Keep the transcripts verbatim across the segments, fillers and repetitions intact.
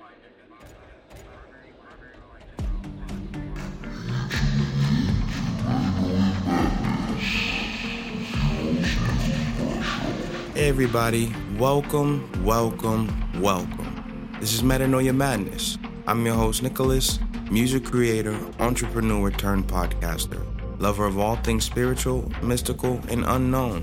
Hey everybody, welcome, welcome, welcome. This is Metanoia Madness. I'm your host Nicholas, music creator, entrepreneur turned podcaster, lover of all things spiritual, mystical, and unknown.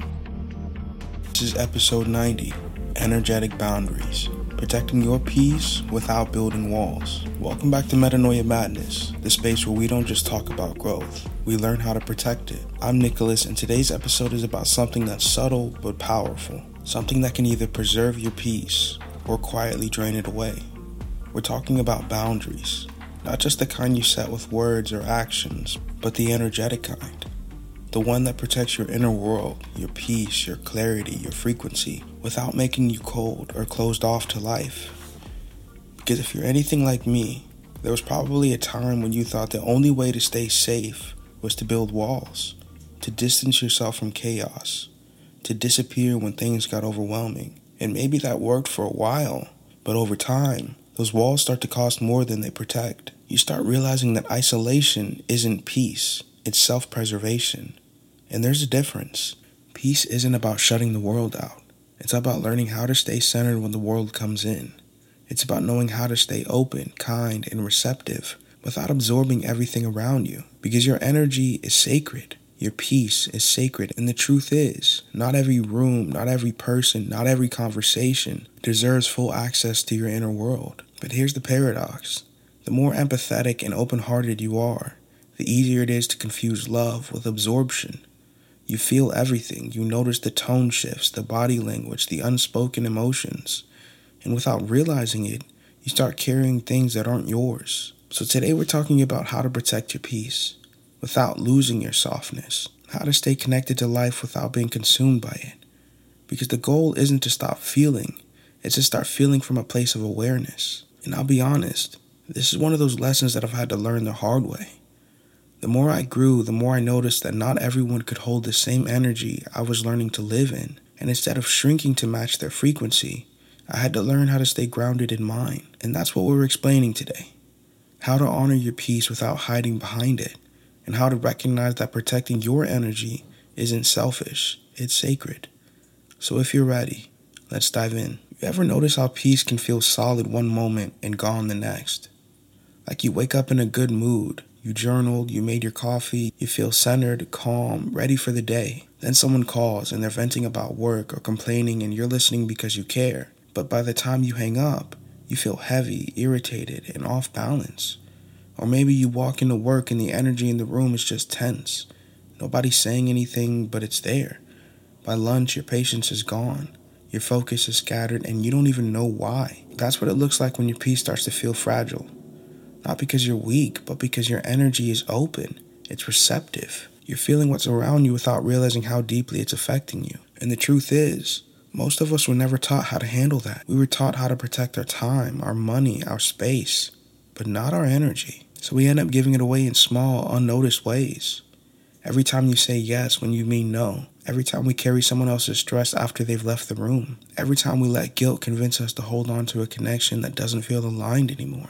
This is episode ninety, Energetic Boundaries, protecting your peace without building walls. Welcome back to Metanoia Madness, the space where we don't just talk about growth, we learn how to protect it. I'm Nicholas, and today's episode is about something that's subtle but powerful, something that can either preserve your peace or quietly drain it away. We're talking about boundaries, not just the kind you set with words or actions, but the energetic kind. The one that protects your inner world, your peace, your clarity, your frequency, without making you cold or closed off to life. Because if you're anything like me, there was probably a time when you thought the only way to stay safe was to build walls, to distance yourself from chaos, to disappear when things got overwhelming. And maybe that worked for a while, but over time, those walls start to cost more than they protect. You start realizing that isolation isn't peace, it's self-preservation. And there's a difference. Peace isn't about shutting the world out. It's about learning how to stay centered when the world comes in. It's about knowing how to stay open, kind, and receptive without absorbing everything around you. Because your energy is sacred. Your peace is sacred. And the truth is, not every room, not every person, not every conversation deserves full access to your inner world. But here's the paradox. The more empathetic and open-hearted you are, the easier it is to confuse love with absorption. You feel everything. You notice the tone shifts, the body language, the unspoken emotions. And without realizing it, you start carrying things that aren't yours. So today we're talking about how to protect your peace without losing your softness, how to stay connected to life without being consumed by it. Because the goal isn't to stop feeling, it's to start feeling from a place of awareness. And I'll be honest, this is one of those lessons that I've had to learn the hard way. The more I grew, the more I noticed that not everyone could hold the same energy I was learning to live in. And instead of shrinking to match their frequency, I had to learn how to stay grounded in mine. And that's what we're explaining today. How to honor your peace without hiding behind it. And how to recognize that protecting your energy isn't selfish, it's sacred. So if you're ready, let's dive in. You ever notice how peace can feel solid one moment and gone the next? Like you wake up in a good mood, you journaled, you made your coffee, you feel centered, calm, ready for the day. Then someone calls and they're venting about work or complaining and you're listening because you care. But by the time you hang up, you feel heavy, irritated, and off balance. Or maybe you walk into work and the energy in the room is just tense. Nobody's saying anything, but it's there. By lunch, your patience is gone. Your focus is scattered and you don't even know why. That's what it looks like when your peace starts to feel fragile. Not because you're weak, but because your energy is open. It's receptive. You're feeling what's around you without realizing how deeply it's affecting you. And the truth is, most of us were never taught how to handle that. We were taught how to protect our time, our money, our space, but not our energy. So we end up giving it away in small, unnoticed ways. Every time you say yes when you mean no. Every time we carry someone else's stress after they've left the room. Every time we let guilt convince us to hold on to a connection that doesn't feel aligned anymore.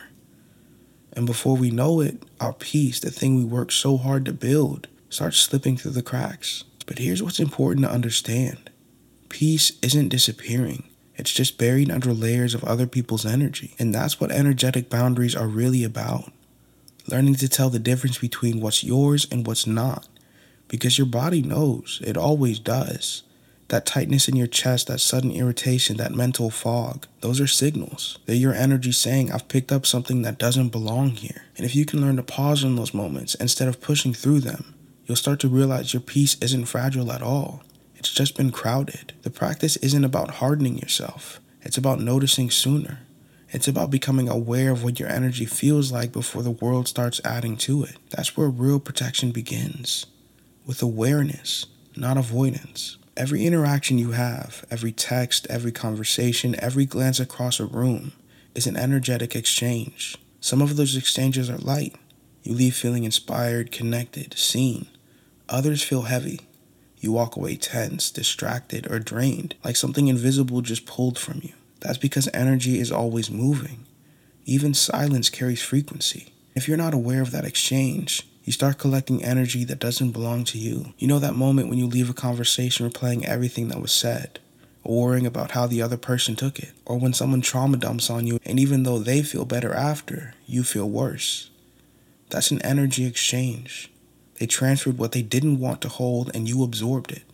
And before we know it, our peace, the thing we worked so hard to build, starts slipping through the cracks. But here's what's important to understand. Peace isn't disappearing. It's just buried under layers of other people's energy. And that's what energetic boundaries are really about. Learning to tell the difference between what's yours and what's not. Because your body knows. It always does. That tightness in your chest, that sudden irritation, that mental fog, those are signals. They're your energy saying, I've picked up something that doesn't belong here. And if you can learn to pause in those moments instead of pushing through them, you'll start to realize your peace isn't fragile at all. It's just been crowded. The practice isn't about hardening yourself. It's about noticing sooner. It's about becoming aware of what your energy feels like before the world starts adding to it. That's where real protection begins. With awareness, not avoidance. Every interaction you have, every text, every conversation, every glance across a room is an energetic exchange. Some of those exchanges are light. You leave feeling inspired, connected, seen. Others feel heavy. You walk away tense, distracted, or drained, like something invisible just pulled from you. That's because energy is always moving. Even silence carries frequency. If you're not aware of that exchange, you start collecting energy that doesn't belong to you. You know that moment when you leave a conversation replaying everything that was said, or worrying about how the other person took it, or when someone trauma dumps on you and even though they feel better after, you feel worse. That's an energy exchange. They transferred what they didn't want to hold and you absorbed it.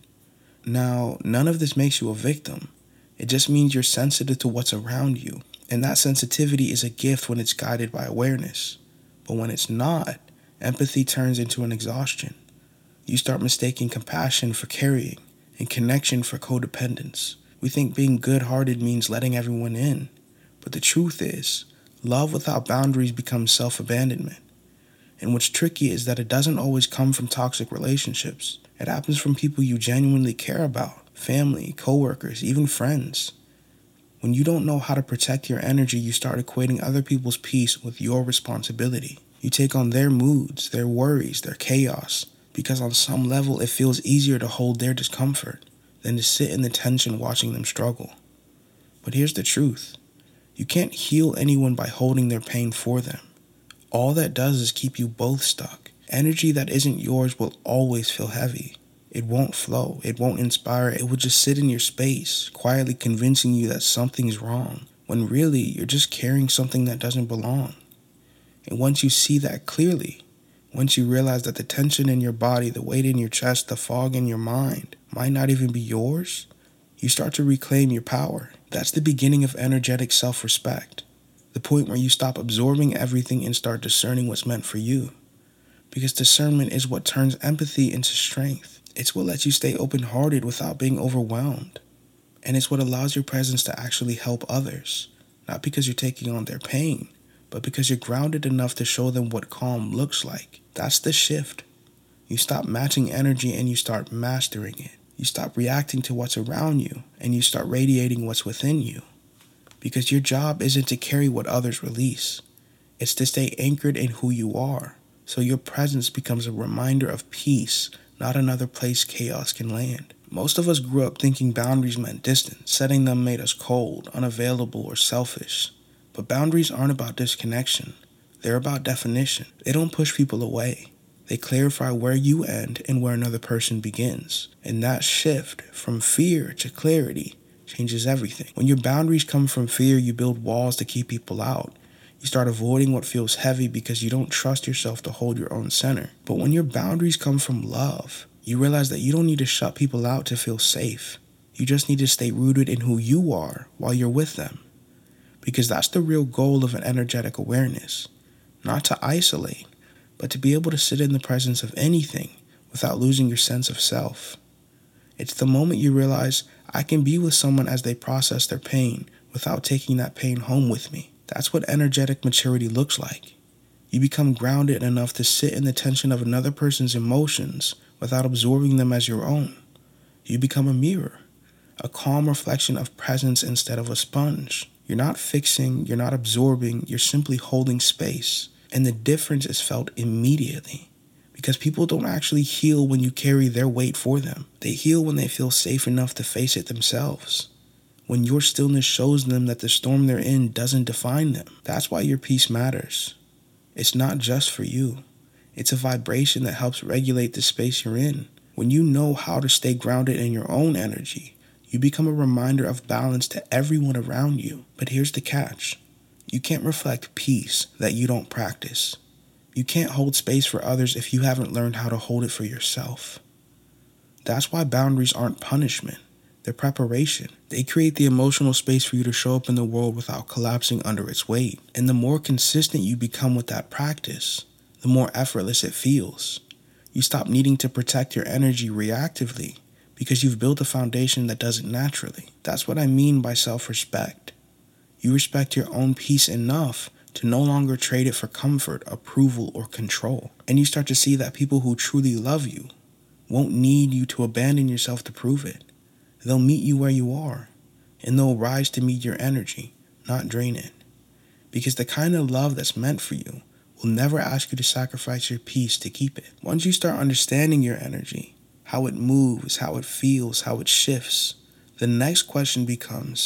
Now, none of this makes you a victim. It just means you're sensitive to what's around you, and that sensitivity is a gift when it's guided by awareness. But when it's not, empathy turns into an exhaustion. You start mistaking compassion for carrying and connection for codependence. We think being good-hearted means letting everyone in. But the truth is, love without boundaries becomes self-abandonment. And what's tricky is that it doesn't always come from toxic relationships. It happens from people you genuinely care about, family, coworkers, even friends. When you don't know how to protect your energy, you start equating other people's peace with your responsibility. You take on their moods, their worries, their chaos, because on some level it feels easier to hold their discomfort than to sit in the tension watching them struggle. But here's the truth. You can't heal anyone by holding their pain for them. All that does is keep you both stuck. Energy that isn't yours will always feel heavy. It won't flow. It won't inspire. It will just sit in your space, quietly convincing you that something's wrong, when really you're just carrying something that doesn't belong. And once you see that clearly, once you realize that the tension in your body, the weight in your chest, the fog in your mind might not even be yours, you start to reclaim your power. That's the beginning of energetic self-respect. The point where you stop absorbing everything and start discerning what's meant for you. Because discernment is what turns empathy into strength. It's what lets you stay open-hearted without being overwhelmed. And it's what allows your presence to actually help others. Not because you're taking on their pain, but because you're grounded enough to show them what calm looks like. That's the shift. You stop matching energy and you start mastering it. You stop reacting to what's around you and you start radiating what's within you. Because your job isn't to carry what others release. It's to stay anchored in who you are. So your presence becomes a reminder of peace, not another place chaos can land. Most of us grew up thinking boundaries meant distance. Setting them made us cold, unavailable, or selfish. But boundaries aren't about disconnection. They're about definition. They don't push people away. They clarify where you end and where another person begins. And that shift from fear to clarity changes everything. When your boundaries come from fear, you build walls to keep people out. You start avoiding what feels heavy because you don't trust yourself to hold your own center. But when your boundaries come from love, you realize that you don't need to shut people out to feel safe. You just need to stay rooted in who you are while you're with them. Because that's the real goal of an energetic awareness. Not to isolate, but to be able to sit in the presence of anything without losing your sense of self. It's the moment you realize, I can be with someone as they process their pain without taking that pain home with me. That's what energetic maturity looks like. You become grounded enough to sit in the tension of another person's emotions without absorbing them as your own. You become a mirror, a calm reflection of presence instead of a sponge. You're not fixing, you're not absorbing, you're simply holding space. And the difference is felt immediately. Because people don't actually heal when you carry their weight for them. They heal when they feel safe enough to face it themselves. When your stillness shows them that the storm they're in doesn't define them. That's why your peace matters. It's not just for you. It's a vibration that helps regulate the space you're in. When you know how to stay grounded in your own energy, you become a reminder of balance to everyone around you. But here's the catch. You can't reflect peace that you don't practice. You can't hold space for others if you haven't learned how to hold it for yourself. That's why boundaries aren't punishment. They're preparation. They create the emotional space for you to show up in the world without collapsing under its weight. And the more consistent you become with that practice, the more effortless it feels. You stop needing to protect your energy reactively because you've built a foundation that does it naturally. That's what I mean by self-respect. You respect your own peace enough to no longer trade it for comfort, approval, or control. And you start to see that people who truly love you won't need you to abandon yourself to prove it. They'll meet you where you are, and they'll rise to meet your energy, not drain it. Because the kind of love that's meant for you will never ask you to sacrifice your peace to keep it. Once you start understanding your energy, how it moves, how it feels, how it shifts, the next question becomes,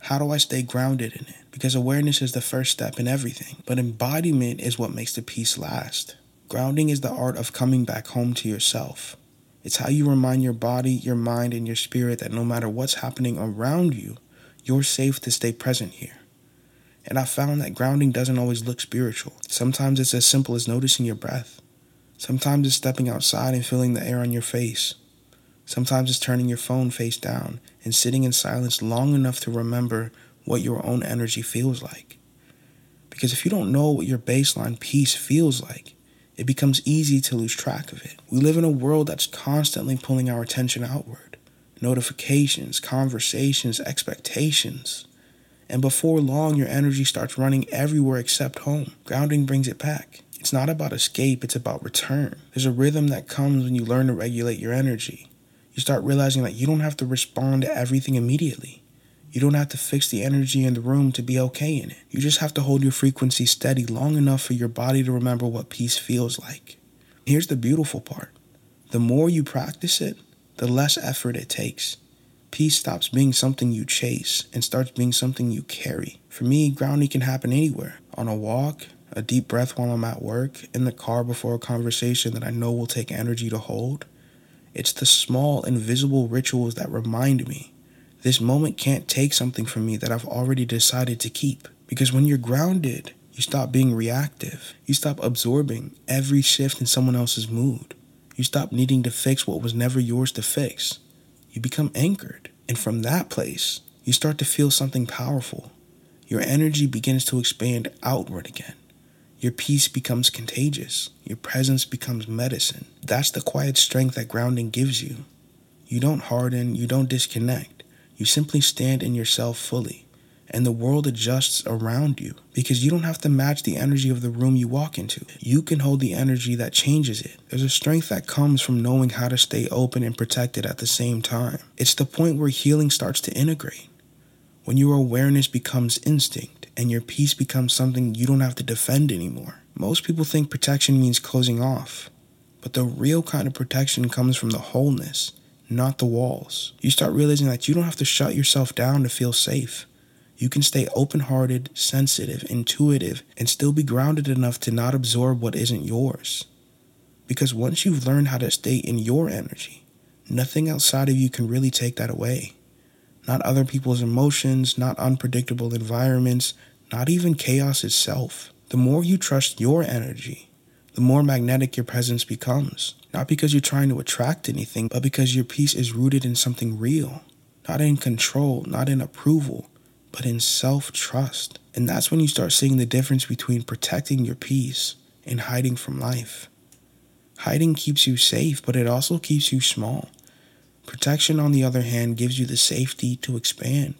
How do I stay grounded in it? Because awareness is the first step in everything, but embodiment is what makes the peace last. Grounding is the art of coming back home to yourself. It's how you remind your body, your mind, and your spirit that no matter what's happening around you, you're safe to stay present here. And I found that grounding doesn't always look spiritual. Sometimes it's as simple as noticing your breath. Sometimes it's stepping outside and feeling the air on your face. Sometimes it's turning your phone face down and sitting in silence long enough to remember what your own energy feels like. Because if you don't know what your baseline peace feels like, it becomes easy to lose track of it. We live in a world that's constantly pulling our attention outward. Notifications, conversations, expectations. And before long, your energy starts running everywhere except home. Grounding brings it back. It's not about escape, it's about return. There's a rhythm that comes when you learn to regulate your energy. You start realizing that you don't have to respond to everything immediately. You don't have to fix the energy in the room to be okay in it. You just have to hold your frequency steady long enough for your body to remember what peace feels like. Here's the beautiful part. The more you practice it, the less effort it takes. Peace stops being something you chase and starts being something you carry. For me, grounding can happen anywhere. On a walk, a deep breath while I'm at work, in the car before a conversation that I know will take energy to hold. It's the small, invisible rituals that remind me this moment can't take something from me that I've already decided to keep. Because when you're grounded, you stop being reactive. You stop absorbing every shift in someone else's mood. You stop needing to fix what was never yours to fix. You become anchored. And from that place, you start to feel something powerful. Your energy begins to expand outward again. Your peace becomes contagious. Your presence becomes medicine. That's the quiet strength that grounding gives you. You don't harden, you don't disconnect. You simply stand in yourself fully, and the world adjusts around you because you don't have to match the energy of the room you walk into. You can hold the energy that changes it. There's a strength that comes from knowing how to stay open and protected at the same time. It's the point where healing starts to integrate, when your awareness becomes instinct and your peace becomes something you don't have to defend anymore. Most people think protection means closing off, but the real kind of protection comes from the wholeness, not the walls. You start realizing that you don't have to shut yourself down to feel safe. You can stay open-hearted, sensitive, intuitive, and still be grounded enough to not absorb what isn't yours. Because once you've learned how to stay in your energy, nothing outside of you can really take that away. Not other people's emotions, not unpredictable environments, not even chaos itself. The more you trust your energy, the more magnetic your presence becomes. Not because you're trying to attract anything, but because your peace is rooted in something real. Not in control, not in approval, but in self-trust. And that's when you start seeing the difference between protecting your peace and hiding from life. Hiding keeps you safe, but it also keeps you small. Protection, on the other hand, gives you the safety to expand.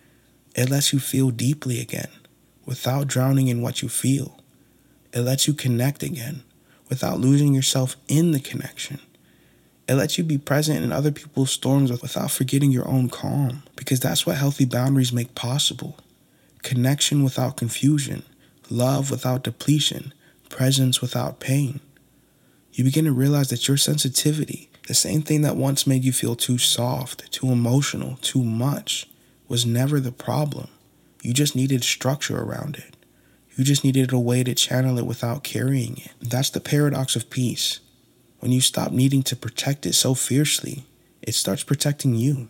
It lets you feel deeply again, without drowning in what you feel. It lets you connect again, without losing yourself in the connection. It lets you be present in other people's storms without forgetting your own calm, because that's what healthy boundaries make possible. Connection without confusion, love without depletion, presence without pain. You begin to realize that your sensitivity, the same thing that once made you feel too soft, too emotional, too much, was never the problem. You just needed structure around it. You just needed a way to channel it without carrying it. That's the paradox of peace. When you stop needing to protect it so fiercely, it starts protecting you.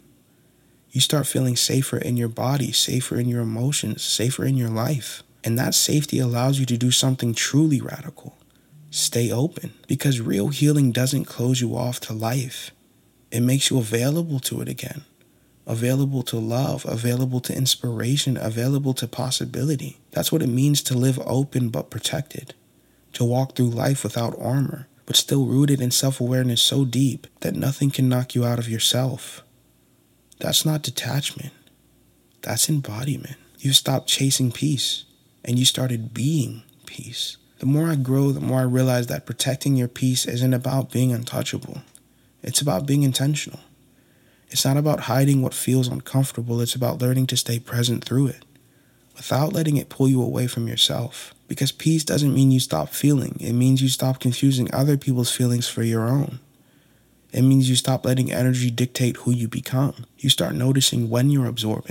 You start feeling safer in your body, safer in your emotions, safer in your life. And that safety allows you to do something truly radical. Stay open. Because real healing doesn't close you off to life. It makes you available to it again. Available to love, available to inspiration, available to possibility. That's what it means to live open but protected. To walk through life without armor, but still rooted in self-awareness so deep that nothing can knock you out of yourself. That's not detachment. That's embodiment. You stopped chasing peace, and you started being peace. The more I grow, the more I realize that protecting your peace isn't about being untouchable. It's about being intentional. It's not about hiding what feels uncomfortable. It's about learning to stay present through it, without letting it pull you away from yourself. Because peace doesn't mean you stop feeling. It means you stop confusing other people's feelings for your own. It means you stop letting energy dictate who you become. You start noticing when you're absorbing,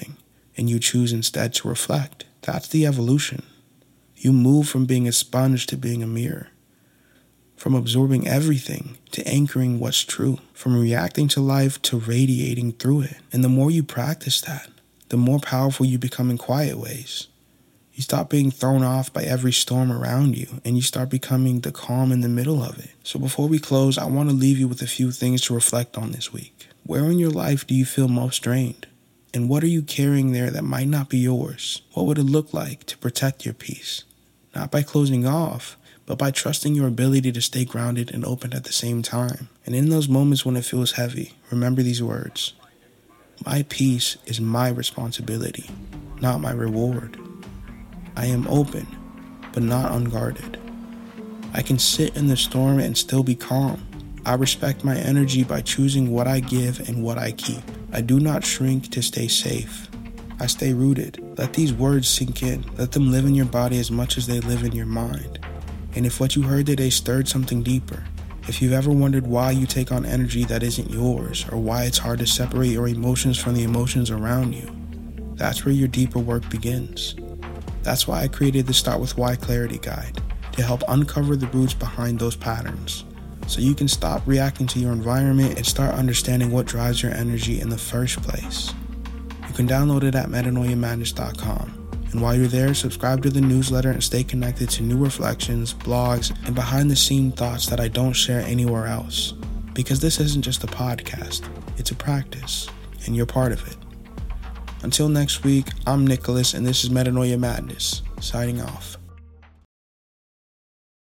and you choose instead to reflect. That's the evolution. You move from being a sponge to being a mirror, from absorbing everything to anchoring what's true, from reacting to life to radiating through it. And the more you practice that, the more powerful you become in quiet ways. You stop being thrown off by every storm around you, and you start becoming the calm in the middle of it. So before we close, I want to leave you with a few things to reflect on this week. Where in your life do you feel most drained? And what are you carrying there that might not be yours? What would it look like to protect your peace? Not by closing off, but by trusting your ability to stay grounded and open at the same time. And in those moments when it feels heavy, remember these words. My peace is my responsibility, not my reward. I am open, but not unguarded. I can sit in the storm and still be calm. I respect my energy by choosing what I give and what I keep. I do not shrink to stay safe. I stay rooted. Let these words sink in. Let them live in your body as much as they live in your mind. And if what you heard today stirred something deeper, if you've ever wondered why you take on energy that isn't yours, or why it's hard to separate your emotions from the emotions around you, that's where your deeper work begins. That's why I created the Start With Why Clarity Guide, to help uncover the roots behind those patterns, so you can stop reacting to your environment and start understanding what drives your energy in the first place. You can download it at metanoia madness dot com. And while you're there, subscribe to the newsletter and stay connected to new reflections, blogs, and behind-the-scene thoughts that I don't share anywhere else. Because this isn't just a podcast, it's a practice, and you're part of it. Until next week, I'm Nicholas, and this is Metanoia Madness, signing off.